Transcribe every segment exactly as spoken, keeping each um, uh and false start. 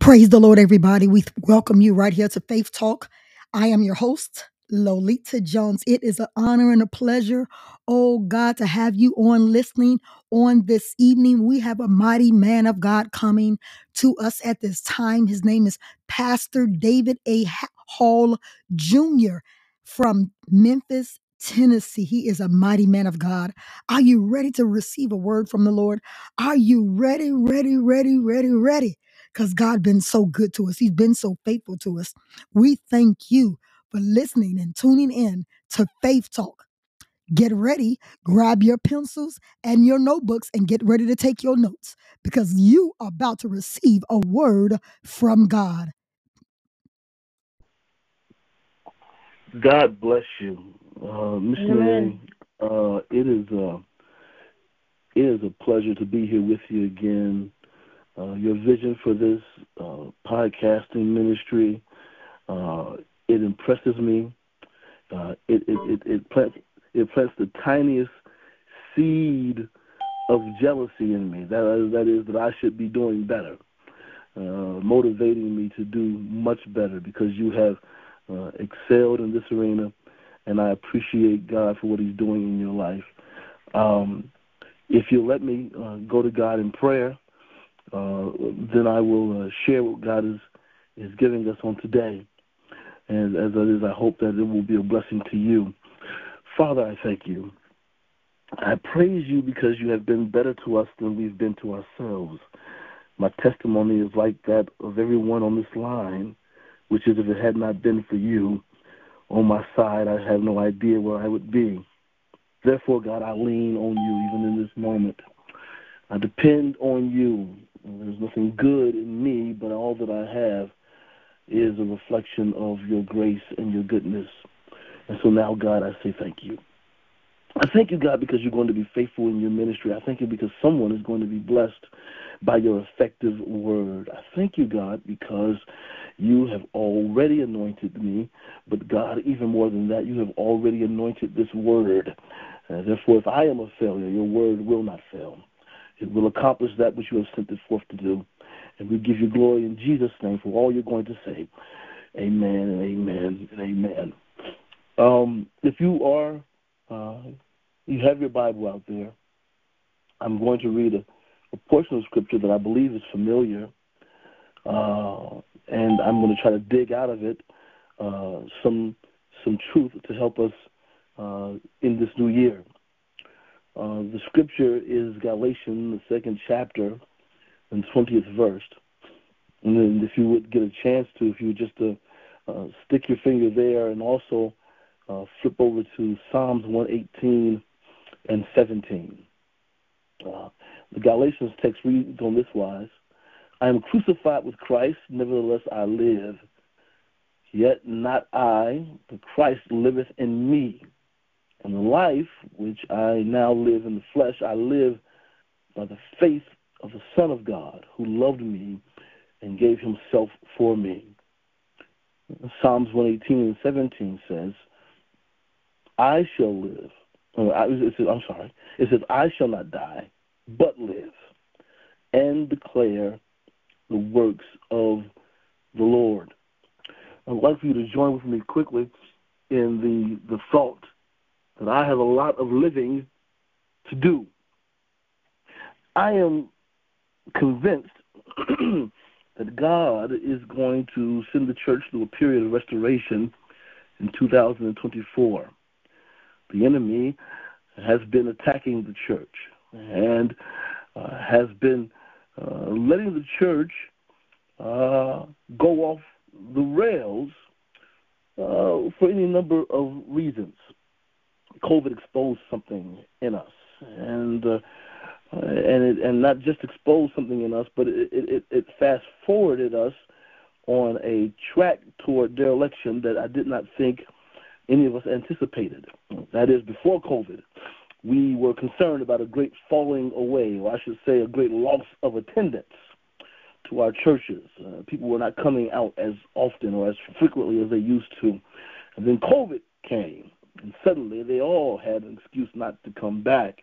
Praise the Lord, everybody. We welcome you right here to Faith Talk. I am your host, Lolita Jones. It is an honor and a pleasure, oh God, to have you on listening on this evening. We have a mighty man of God coming to us at this time. His name is Pastor David A. Hall Junior from Memphis, Tennessee. He is a mighty man of God. Are you ready to receive a word from the Lord? Are you ready, ready, ready, ready, ready? Because God been so good to us. He's been so faithful to us. We thank you for listening and tuning in to Faith Talk. Get ready, grab your pencils and your notebooks and get ready to take your notes because you are about to receive a word from God. God bless you, uh, missionary. Uh, it is uh, it is a pleasure to be here with you again. Uh, your vision for this uh, podcasting ministry, uh, it impresses me. Uh, it, it, it, it, plants, it plants the tiniest seed of jealousy in me. That is, that is that I should be doing better, uh, motivating me to do much better because you have uh, excelled in this arena, and I appreciate God for what he's doing in your life. Um, if you'll let me uh, go to God in prayer, Uh, then I will uh, share what God is, is giving us on today. And as it is, I hope that it will be a blessing to you. Father, I thank you. I praise you because you have been better to us than we've been to ourselves. My testimony is like that of everyone on this line, which is if it had not been for you on my side, I have no idea where I would be. Therefore, God, I lean on you even in this moment. I depend on you. There's nothing good in me, but all that I have is a reflection of your grace and your goodness. And so now, God, I say thank you. I thank you, God, because you're going to be faithful in your ministry. I thank you because someone is going to be blessed by your effective word. I thank you, God, because you have already anointed me, but God, even more than that, you have already anointed this word. Uh, therefore, if I am a failure, your word will not fail. It will accomplish that which you have sent it forth to do. And we give you glory in Jesus' name for all you're going to say. Amen and amen and amen. Um, if you are, uh, you have your Bible out there, I'm going to read a, a portion of Scripture that I believe is familiar, uh, and I'm going to try to dig out of it uh, some some truth to help us uh, in this new year. Uh, the scripture is Galatians, the second chapter, and twentieth verse. And then if you would get a chance to, if you would just uh, uh, stick your finger there and also uh, flip over to Psalms one eighteen and seventeen. Uh, the Galatians text reads on this wise, I am crucified with Christ, nevertheless I live. Yet not I, but Christ liveth in me. And the life which I now live in the flesh, I live by the faith of the Son of God, who loved me and gave himself for me. Psalms one eighteen and seventeen says, I shall live. Oh, it says, I'm sorry. It says, I shall not die, but live, and declare the works of the Lord. I'd like for you to join with me quickly in the, the thought that I have a lot of living to do. I am convinced that God is going to send the church through a period of restoration in two thousand twenty-four. The enemy has been attacking the church and uh, has been uh, letting the church uh, go off the rails uh, for any number of reasons. COVID exposed something in us, and uh, and it, and not just exposed something in us, but it, it, it fast forwarded us on a track toward dereliction that I did not think any of us anticipated. That is, before COVID, we were concerned about a great falling away, or I should say a great loss of attendance to our churches. Uh, people were not coming out as often or as frequently as they used to. And then COVID came, and suddenly they all had an excuse not to come back.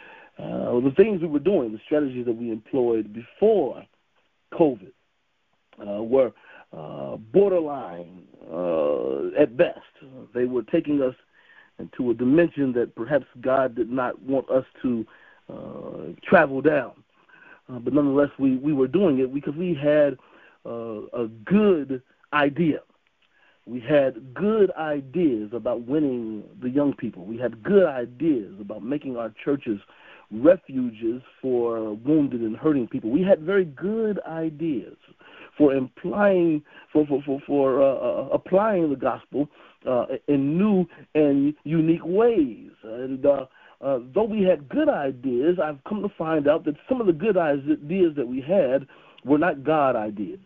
Uh, the things we were doing, the strategies that we employed before COVID, uh, were uh, borderline uh, at best. They were taking us into a dimension that perhaps God did not want us to uh, travel down. Uh, but nonetheless, we, we were doing it because we had uh, a good idea. We had good ideas about winning the young people. We had good ideas about making our churches refuges for wounded and hurting people. We had very good ideas for implying, for for for, for uh, applying the gospel uh, in new and unique ways. And uh, uh, though we had good ideas, I've come to find out that some of the good ideas that we had were not God ideas,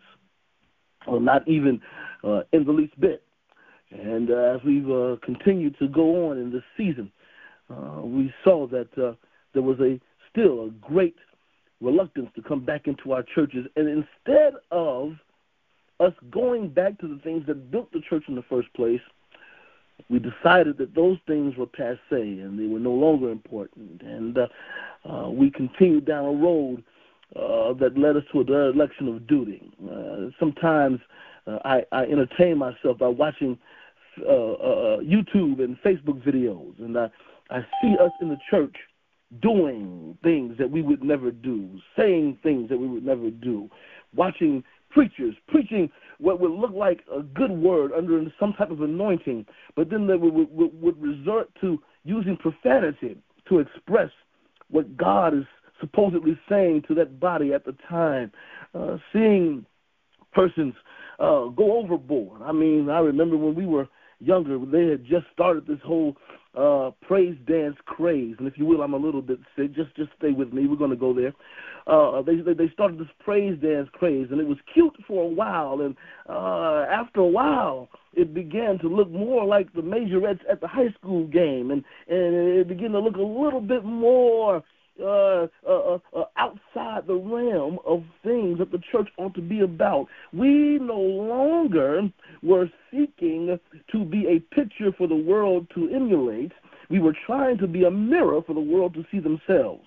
or not even uh, in the least bit. And uh, as we've uh, continued to go on in this season, uh, we saw that uh, there was a still a great reluctance to come back into our churches. And instead of us going back to the things that built the church in the first place, we decided that those things were passé and they were no longer important. And uh, uh, we continued down a road uh, that led us to a dereliction of duty. Uh, sometimes uh, I, I entertain myself by watching uh, uh, YouTube and Facebook videos, and I, I see us in the church doing things that we would never do, saying things that we would never do, watching preachers preaching what would look like a good word under some type of anointing, but then they would, would, would resort to using profanity to express what God is supposedly saying to that body at the time. Uh, seeing persons uh, go overboard. I mean, I remember when we were younger, they had just started this whole uh, praise dance craze. And if you will, I'm a little bit sick. Just just stay with me. We're going to go there. Uh, they they started this praise dance craze, and it was cute for a while. And uh, after a while, it began to look more like the majorettes at the high school game, and, and it began to look a little bit more Uh, uh, uh, outside the realm of things that the church ought to be about. We no longer were seeking to be a picture for the world to emulate. We were trying to be a mirror for the world to see themselves.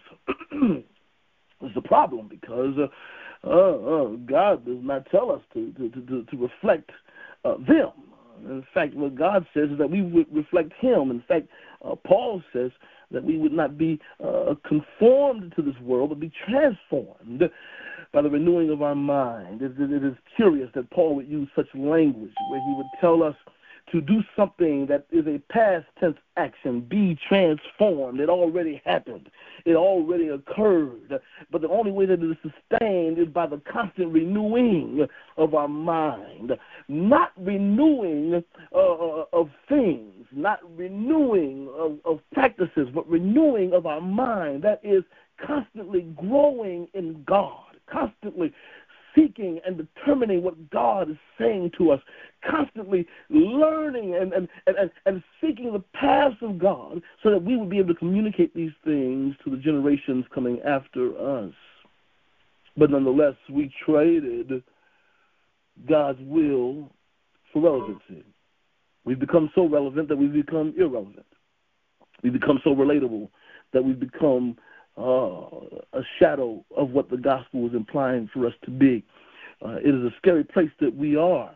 It's a problem because uh, uh, uh, God does not tell us to, to, to, to reflect uh, them. In fact, what God says is that we would reflect Him. In fact, uh, Paul says that we would not be uh, conformed to this world, but be transformed by the renewing of our mind. It, it, it is curious that Paul would use such language where he would tell us to do something that is a past tense action, be transformed. It already happened. It already occurred. But the only way that it is sustained is by the constant renewing of our mind. Not renewing uh, of things, not renewing of, of practices, but renewing of our mind. That is constantly growing in God, constantly seeking and determining what God is saying to us, constantly learning and, and, and, and seeking the paths of God so that we will be able to communicate these things to the generations coming after us. But nonetheless, we traded God's will for relevancy. We've become so relevant that we've become irrelevant. We've become so relatable that we've become Uh, a shadow of what the gospel is implying for us to be. Uh, it is a scary place that we are.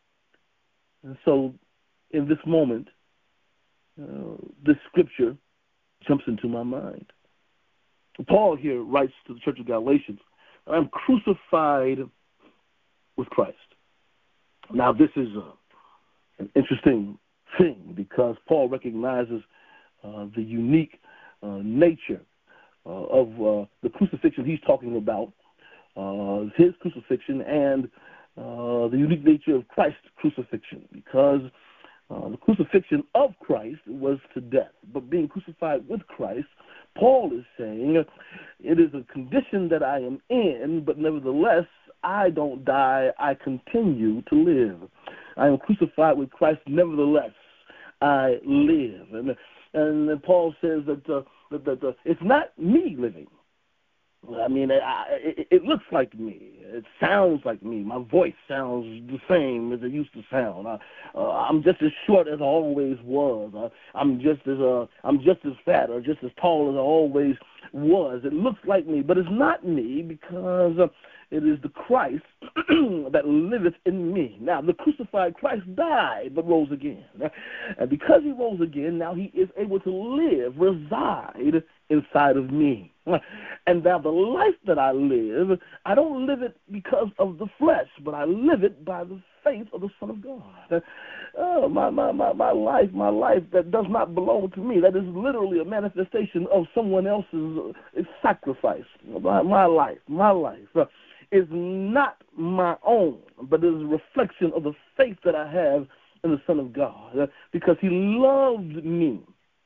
And so in this moment, uh, this scripture jumps into my mind. Paul here writes to the church of Galatians, I'm crucified with Christ. Now this is uh, an interesting thing because Paul recognizes uh, the unique uh, nature Uh, of uh, the crucifixion he's talking about, uh, his crucifixion, and uh, the unique nature of Christ's crucifixion, because uh, the crucifixion of Christ was to death. But being crucified with Christ, Paul is saying, it is a condition that I am in, but nevertheless, I don't die, I continue to live. I am crucified with Christ, nevertheless, I live. And, and Paul says that uh, That, that, that it's not me living, I mean, I, it, it looks like me. It sounds like me. My voice sounds the same as it used to sound. I, uh, I'm just as short as I always was. I, I'm just as uh, I'm just as fat or just as tall as I always was. It looks like me, but it's not me because uh, it is the Christ that liveth in me. Now, the crucified Christ died but rose again. And because he rose again, now he is able to live, reside inside of me. And now the life that I live, I don't live it because of the flesh, but I live it by the faith of the Son of God. Oh, my, my, my, my life, my life that does not belong to me, that is literally a manifestation of someone else's sacrifice. My, my life, my life uh, is not my own, but it is a reflection of the faith that I have in the Son of God, uh, because he loved me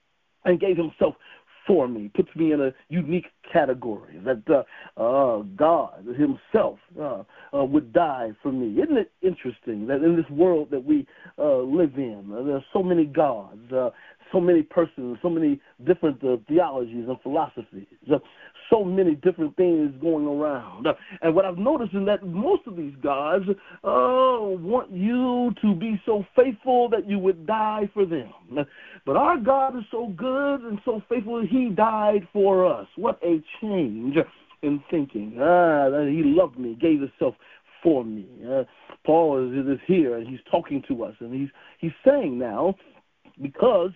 and gave himself for me, puts me in a unique category that uh, uh, God himself uh, uh, would die for me. Isn't it interesting that in this world that we uh, live in, uh, there are so many gods, uh, so many persons, so many different uh, theologies and philosophies, uh, so many different things going around. Uh, and what I've noticed is that most of these gods uh, want you to be so faithful that you would die for them. But our God is so good and so faithful that he died for us. What a change in thinking. Ah, that he loved me, gave himself for me. Uh, Paul is, is here, and he's talking to us, and he's he's saying now, because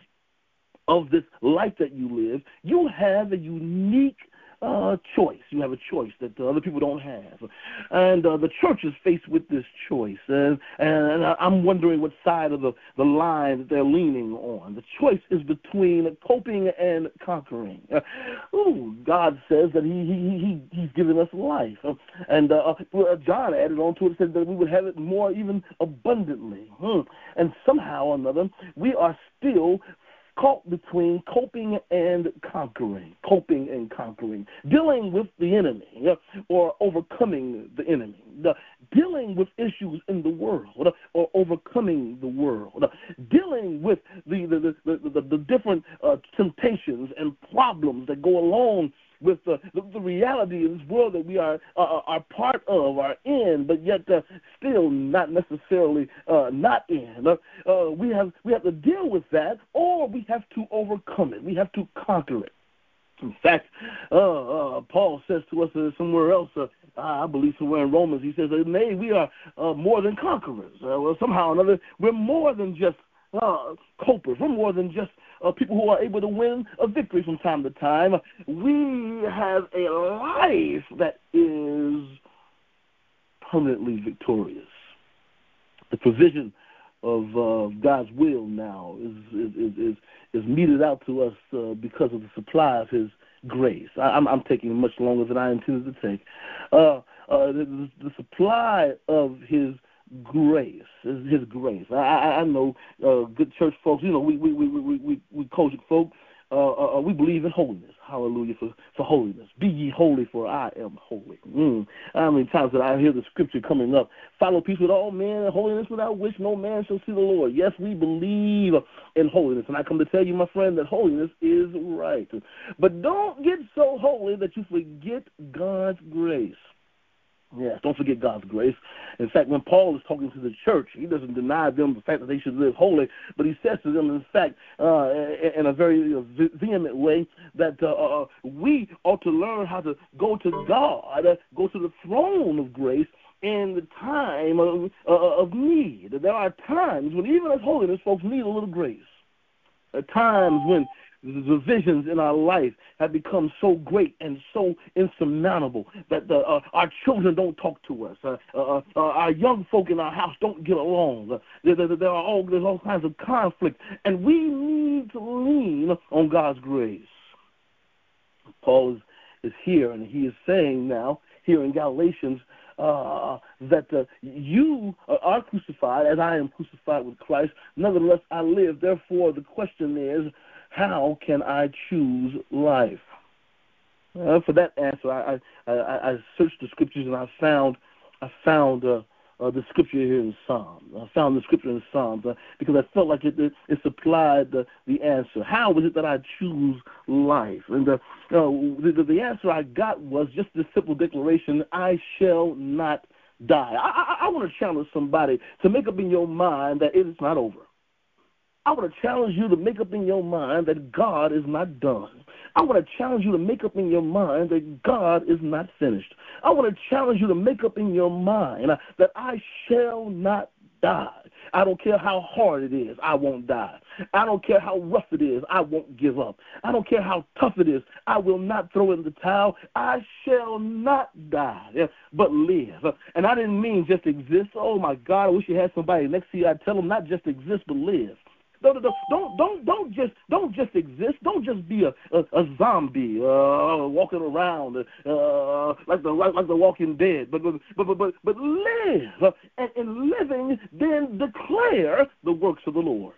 of this life that you live, you have a unique uh, choice. You have a choice that uh, other people don't have. And uh, the church is faced with this choice. And, and I'm wondering what side of the, the line that they're leaning on. The choice is between coping and conquering. Uh, ooh, God says that he, he, he, he's given us life. Uh, and uh, John added on to it, said that we would have it more even abundantly. Hmm. And somehow or another, we are still caught between coping and conquering, coping and conquering, dealing with the enemy or overcoming the enemy, dealing with issues in the world or overcoming the world, dealing with the, the, the, the, the different uh, temptations and problems that go along with the, the, the reality of this world that we are uh, are part of, are in, but yet uh, still not necessarily uh, not in. Uh, uh, we have we have to deal with that, or we have to overcome it. We have to conquer it. In fact, uh, uh, Paul says to us uh, somewhere else, uh, I believe somewhere in Romans, he says, nay, we are uh, more than conquerors. Uh, well, somehow or another, we're more than just uh, copers. We're more than just uh, people who are able to win a victory from time to time. We have a life that is permanently victorious. The provision of uh, God's will now is is, is is is meted out to us uh, because of the supply of his grace. I, I'm, I'm taking much longer than I intended to take. Uh, uh, the, the supply of his grace, his grace. I, I, I know uh, good church folks, you know, we we we we we, we Kojic folk, uh, uh, we believe in holiness. Hallelujah for, for holiness. Be ye holy, for I am holy. Mm. How many times did I hear the scripture coming up? Follow peace with all men, and holiness without which no man shall see the Lord. Yes, we believe in holiness, and I come to tell you, my friend, that holiness is right. But don't get so holy that you forget God's grace. Yes, don't forget God's grace. In fact, when Paul is talking to the church, he doesn't deny them the fact that they should live holy, but he says to them, in fact, uh, in a very vehement way, that uh, uh, we ought to learn how to go to God, uh, go to the throne of grace in the time of, uh, of need. There are times when even as holiness folks need a little grace. There are times when the divisions in our life have become so great and so insurmountable that the, uh, our children don't talk to us. Uh, uh, uh, our young folk in our house don't get along. Uh, there, there, there are all, there's all kinds of conflict, and we need to lean on God's grace. Paul is, is here, and he is saying now, here in Galatians, Uh, that uh, you are crucified as I am crucified with Christ. Nevertheless, I live. Therefore, the question is, how can I choose life? Uh, for that answer, I, I, I, I searched the scriptures and I found I found uh, uh, the scripture here in Psalms. I found the scripture in Psalms uh, because I felt like it, it, it supplied the, the answer. How is it that I choose life? And the, uh, the, the answer I got was just this simple declaration, I shall not die. I, I, I want to challenge somebody to make up in your mind that it is not over. I want to challenge you to make up in your mind that God is not done. I want to challenge you to make up in your mind that God is not finished. I want to challenge you to make up in your mind that I shall not die. I don't care how hard it is, I won't die. I don't care how rough it is, I won't give up. I don't care how tough it is, I will not throw in the towel. I shall not die, but live. And I didn't mean just exist. Oh, my God, I wish you had somebody next to you. I'd tell them not just exist, but live. Don't, don't, don't, don't just, don't just exist. Don't just be a, a, a zombie uh, walking around uh, like the like, like the Walking Dead. But, but, but, but, but live, and in living, then declare the works of the Lord.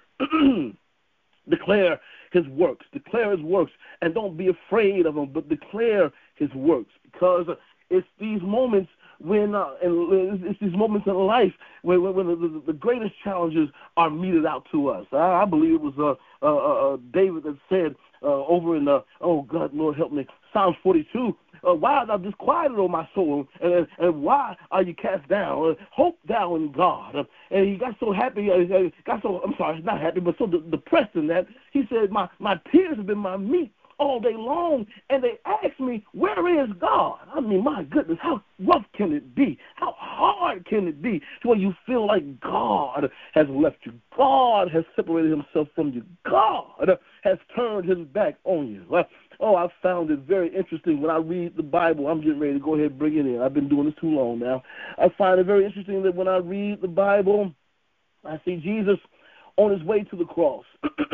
Declare His works. Declare His works, and don't be afraid of them, but declare His works, because it's these moments when uh, and it's these moments in life when, when the, the, the greatest challenges are meted out to us. I, I believe it was uh, uh, uh, David that said uh, over in, uh, oh, God, Lord, help me, Psalms forty-two, uh, why art thou disquieted, O my soul, and, and why are you cast down? Uh, hope thou in God. Uh, and he got so happy, uh, got so, I'm sorry, not happy, but so de- depressed in that, he said, my, my tears have been my meat all day long, and they ask me, where is God? I mean, my goodness, how rough can it be? How hard can it be to where you feel like God has left you? God has separated Himself from you. God has turned His back on you. Oh, I found it very interesting when I read the Bible. I'm getting ready to go ahead and bring it in. I've been doing this too long now. I find it very interesting that when I read the Bible, I see Jesus on His way to the cross.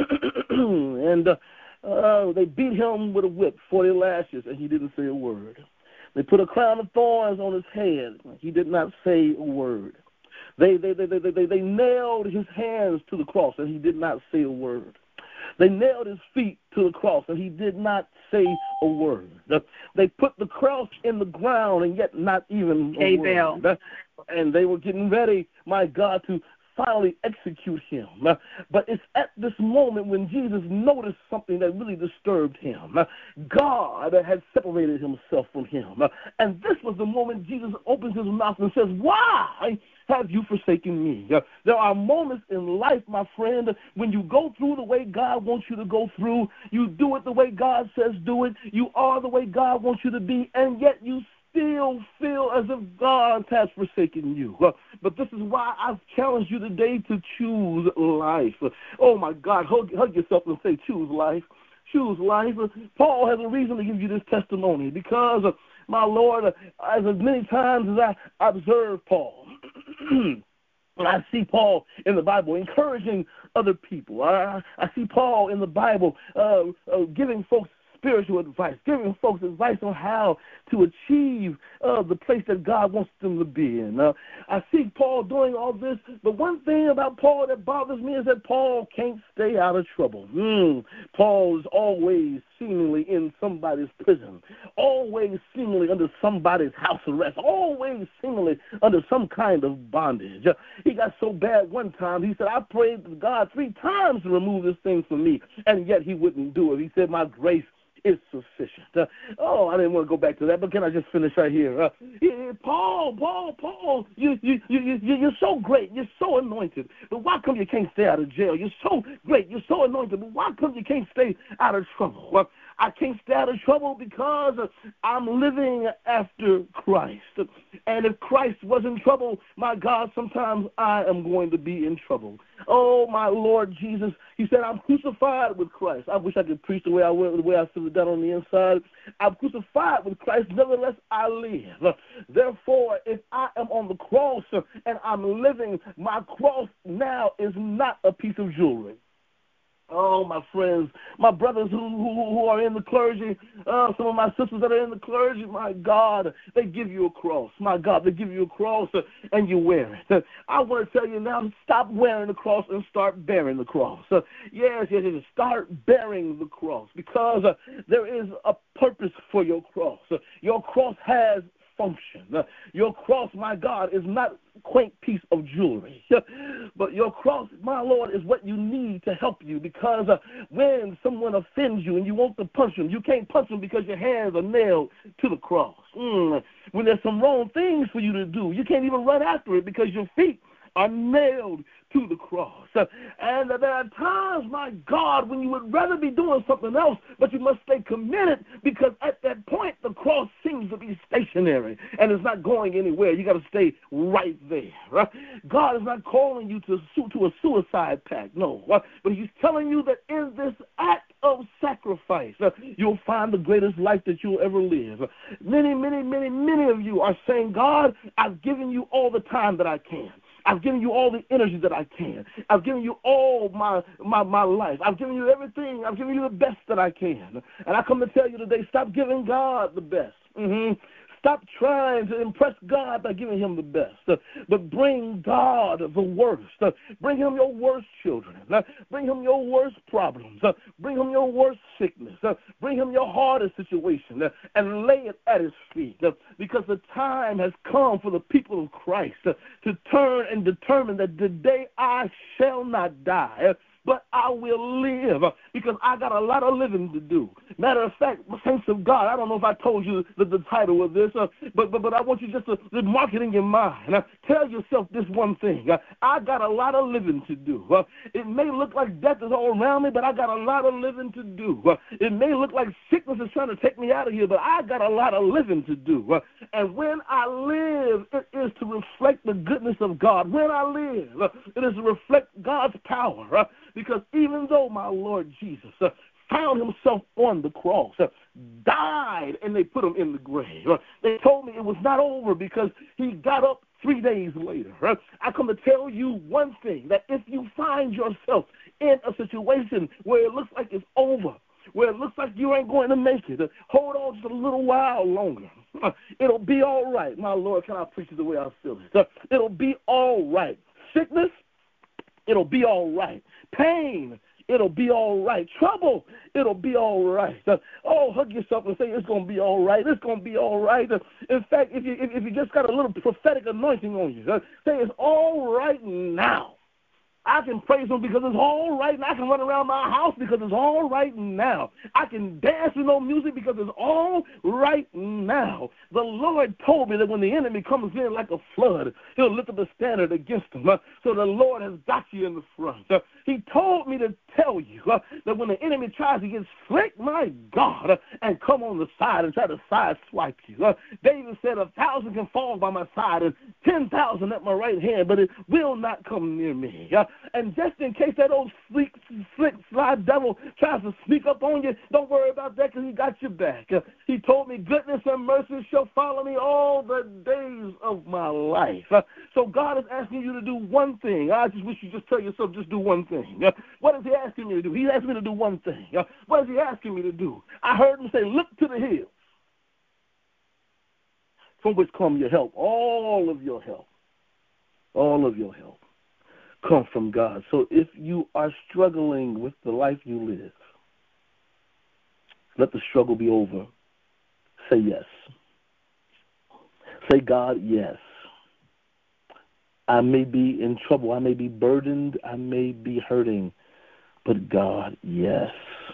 and uh, Uh, they beat Him with a whip, forty lashes, and He didn't say a word. They put a crown of thorns on His head. He did not say a word. They, they, they, they, they, they nailed His hands to the cross, and He did not say a word. They nailed His feet to the cross, and He did not say a word. They put the cross in the ground, and yet not even a word. word. And they were getting ready, my God, to finally execute Him. Uh, but it's at this moment when Jesus noticed something that really disturbed Him. Uh, God had separated Himself from Him. Uh, and this was the moment Jesus opens His mouth and says, why have you forsaken me? Uh, there are moments in life, my friend, when you go through the way God wants you to go through, you do it the way God says do it, you are the way God wants you to be, and yet you still feel as if God has forsaken you. Uh, but this is why I've challenged you today to choose life. Uh, oh, my God, hug, hug yourself and say, choose life. Choose life. Uh, Paul has a reason to give you this testimony because, uh, my Lord, uh, as many times as I observe Paul, and I see Paul in the Bible encouraging other people. I, I see Paul in the Bible uh, uh, giving folks spiritual advice, giving folks advice on how to achieve uh, the place that God wants them to be in. Uh, I see Paul doing all this, but one thing about Paul that bothers me is that Paul can't stay out of trouble. Mm. Paul is always seemingly in somebody's prison, always seemingly under somebody's house arrest, always seemingly under some kind of bondage. Uh, he got so bad one time, he said, I prayed to God three times to remove this thing from me, and yet He wouldn't do it. He said, my grace is sufficient. Uh, oh, I didn't want to go back to that, but can I just finish right here? Uh, yeah, Paul, Paul, Paul, you, you, you, you, you're so great. You're so anointed. But why come you can't stay out of jail? You're so great. You're so anointed. But why come you can't stay out of trouble? Well, I can't stay out of trouble because I'm living after Christ. And if Christ was in trouble, my God, sometimes I am going to be in trouble. Oh, my Lord Jesus, He said, I'm crucified with Christ. I wish I could preach the way I will, the way I feel it down on the inside. I'm crucified with Christ, nevertheless I live. Therefore, if I am on the cross and I'm living, my cross now is not a piece of jewelry. Oh, my friends, my brothers who, who, who are in the clergy, uh, some of my sisters that are in the clergy, my God, they give you a cross. My God, they give you a cross uh, and you wear it. Uh, I want to tell you now, stop wearing the cross and start bearing the cross. Uh, yes, yes, yes, start bearing the cross because uh, there is a purpose for your cross. Uh, your cross has function. Uh, your cross, my God, is not a quaint piece of jewelry, but your cross, my Lord, is what you need to help you, because uh, when someone offends you and you want to punch them, you can't punch them because your hands are nailed to the cross. Mm. When there's some wrong things for you to do, you can't even run after it because your feet are nailed to the cross. And there are times, my God, when you would rather be doing something else, but you must stay committed, because at that point the cross seems to be stationary and it's not going anywhere. You got to stay right there. Right? God is not calling you to, to a suicide pact, no. Right? But he's telling you that in this act of sacrifice, uh, you'll find the greatest life that you'll ever live. Many, many, many, many of you are saying, God, I've given you all the time that I can. I've given you all the energy that I can. I've given you all my, my, my life. I've given you everything. I've given you the best that I can. And I come to tell you today, stop giving God the best. Mm-hmm. Stop trying to impress God by giving him the best, uh, but bring God the worst. Uh, bring him your worst children. Uh, bring him your worst problems. Uh, bring him your worst sickness. Uh, bring him your hardest situation, uh, and lay it at his feet, uh, because the time has come for the people of Christ uh, to turn and determine that today I shall not die, uh, but I will live, because I got a lot of living to do. Matter of fact, saints of God, I don't know if I told you the, the title of this, uh, but, but but I want you just to, to mark it in your mind. Uh, tell yourself this one thing. Uh, I got a lot of living to do. Uh, it may look like death is all around me, but I got a lot of living to do. Uh, it may look like sickness is trying to take me out of here, but I got a lot of living to do. Uh, and when I live, it is to reflect the goodness of God. When I live, uh, it is to reflect God's power. Uh, Because even though my Lord Jesus uh, found himself on the cross, uh, died, and they put him in the grave, uh, they told me it was not over because he got up three days later. Uh, I come to tell you one thing, that if you find yourself in a situation where it looks like it's over, where it looks like you ain't going to make it, uh, hold on just a little while longer. Uh, it'll be all right. My Lord, can I preach it the way I feel it? Uh, it'll be all right. Sickness, it'll be all right. Pain, it'll be all right. Trouble, it'll be all right. Uh, oh, hug yourself and say, it's going to be all right. It's going to be all right. Uh, in fact, if you if, if you just got a little prophetic anointing on you, uh, say it's all right now. I can praise him because it's all right, and I can run around my house because it's all right now. I can dance with no music because it's all right now. The Lord told me that when the enemy comes in like a flood, he'll lift up a standard against him. Uh, so the Lord has got you in the front. Uh, he told me to tell you uh, that when the enemy tries to get slick, my God, uh, and come on the side and try to sideswipe you. Uh, David said, a thousand can fall by my side and ten thousand at my right hand, but it will not come near me. Uh, and just in case that old slick, slick, sly devil tries to sneak up on you, don't worry about that, because he got your back. Uh, he told me, goodness and mercy shall follow me all the days of my life. Uh, so God is asking you to do one thing. I just wish you just tell yourself, just do one thing. Uh, what is he asking me to do? He's asking me to do one thing. Uh, what is he asking me to do? I heard him say, look to the hills, from which come your help. All of your help, all of your help come from God. So if you are struggling with the life you live, let the struggle be over. Say yes. Say, God, yes. I may be in trouble. I may be burdened. I may be hurting. But God, yes.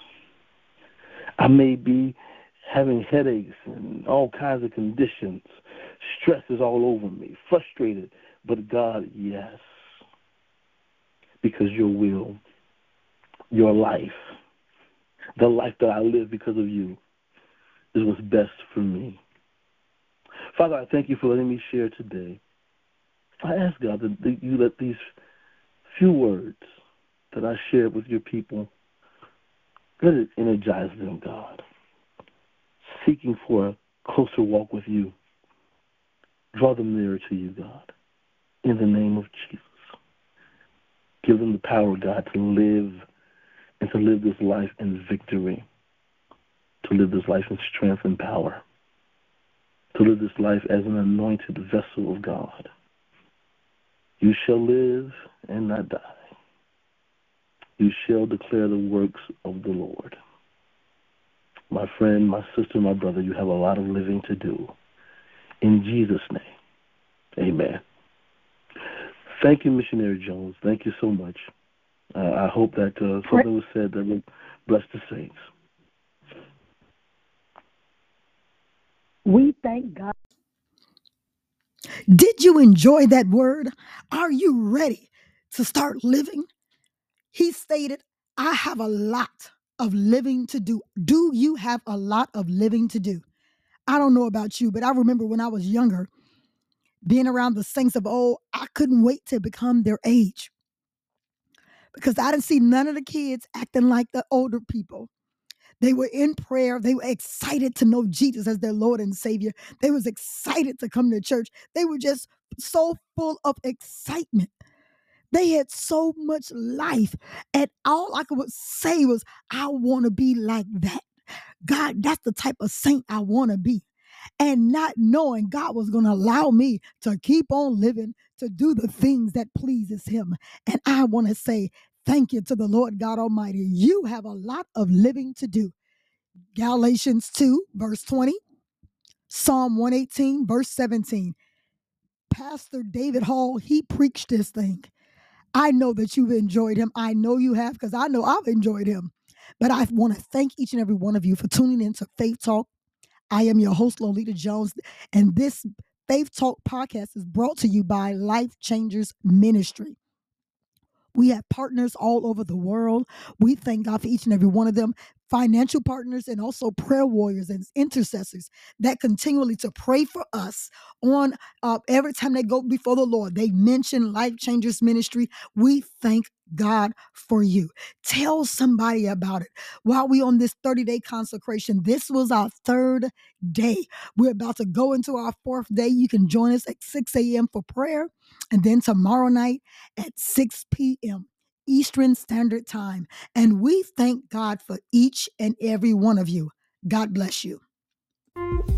I may be having headaches and all kinds of conditions. Stress is all over me. Frustrated. But God, yes. Because your will, your life, the life that I live because of you is what's best for me. Father, I thank you for letting me share today. I ask, God, that you let these few words that I shared with your people, let it energize them, God, seeking for a closer walk with you. Draw them nearer to you, God, in the name of Jesus. Give them the power, God, to live and to live this life in victory, to live this life in strength and power, to live this life as an anointed vessel of God. You shall live and not die. You shall declare the works of the Lord. My friend, my sister, my brother, you have a lot of living to do. In Jesus' name, amen. Thank you, Missionary Jones. Thank you so much. Uh, I hope that uh, something was said that will bless the saints. We thank God. Did you enjoy that word? Are you ready to start living? He stated, I have a lot of living to do. Do you have a lot of living to do? I don't know about you, but I remember when I was younger, being around the saints of old, I couldn't wait to become their age because I didn't see none of the kids acting like the older people. They were in prayer. They were excited to know Jesus as their Lord and Savior. They was excited to come to church. They were just so full of excitement. They had so much life. And all I could say was, I want to be like that. God, that's the type of saint I want to be. And not knowing God was going to allow me to keep on living, to do the things that pleases him. And I want to say thank you to the Lord God Almighty. You have a lot of living to do. Galatians two, verse twenty, Psalm one eighteen, verse seventeen. Pastor David Hall, he preached this thing. I know that you've enjoyed him. I know you have, because I know I've enjoyed him. But I want to thank each and every one of you for tuning in to Faith Talk. I am your host, Lolita Jones, and this Faith Talk podcast is brought to you by Life Changers Ministry. We have partners all over the world. We thank God for each and every one of them. Financial partners and also prayer warriors and intercessors that continually to pray for us on uh, every time they go before the Lord. They mention Life Changers Ministry. We thank God for you. Tell somebody about it. While we on this thirty-day consecration, this was our third day. We're about to go into our fourth day. You can join us at six a.m. for prayer, and then tomorrow night at six p.m. Eastern Standard Time. And we thank God for each and every one of you. God bless you.